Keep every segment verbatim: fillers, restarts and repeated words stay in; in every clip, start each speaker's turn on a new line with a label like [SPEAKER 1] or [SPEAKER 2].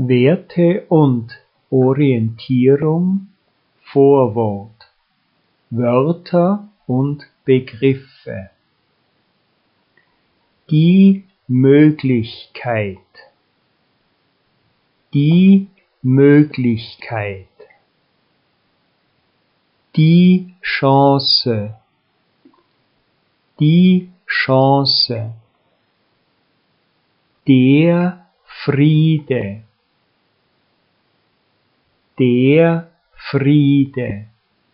[SPEAKER 1] Werte und Orientierung, Vorwort, Wörter und Begriffe. Die Möglichkeit, die Möglichkeit, die Chance, die Chance, der Friede, der Friede,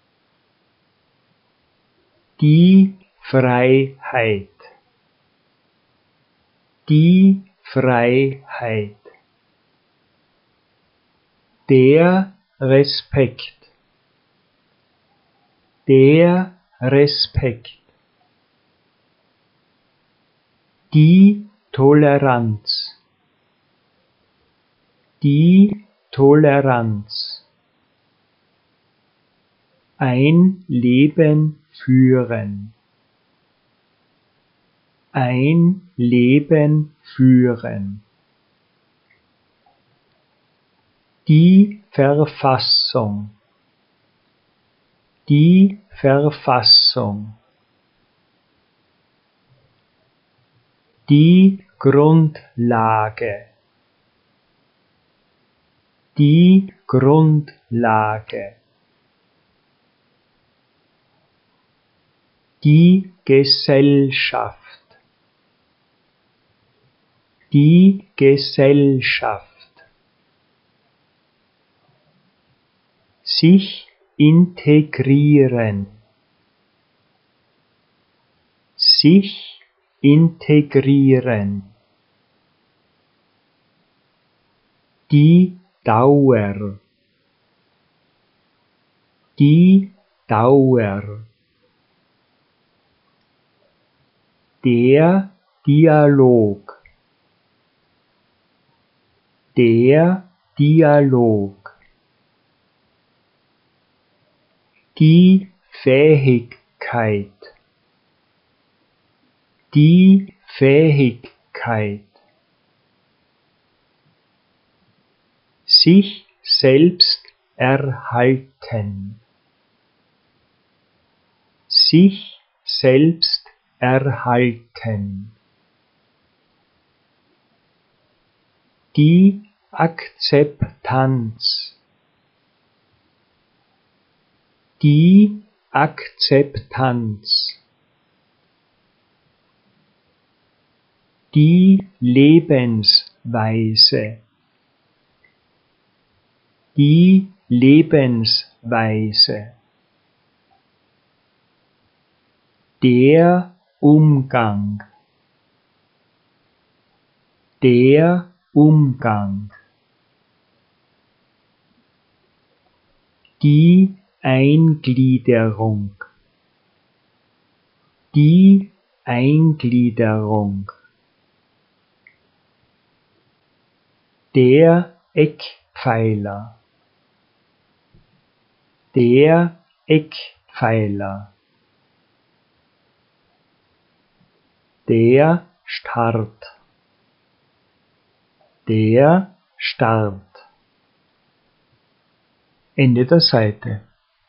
[SPEAKER 1] die Freiheit, die Freiheit, der Respekt, der Respekt, die Toleranz, die Toleranz, ein Leben führen, ein Leben führen, die Verfassung, die Verfassung, die Grundlage, die Grundlage, die Gesellschaft, die Gesellschaft, sich integrieren, sich integrieren, die Dauer, die Dauer, der Dialog, der Dialog, die Fähigkeit, die Fähigkeit, sich selbst erhalten, sich selbst erhalten, die Akzeptanz, die Akzeptanz, die Lebensweise, die Lebensweise, der Umgang, der Umgang, die Eingliederung, die Eingliederung, der Eckpfeiler, der Eckpfeiler, der Start, der Start. Ende der Seite.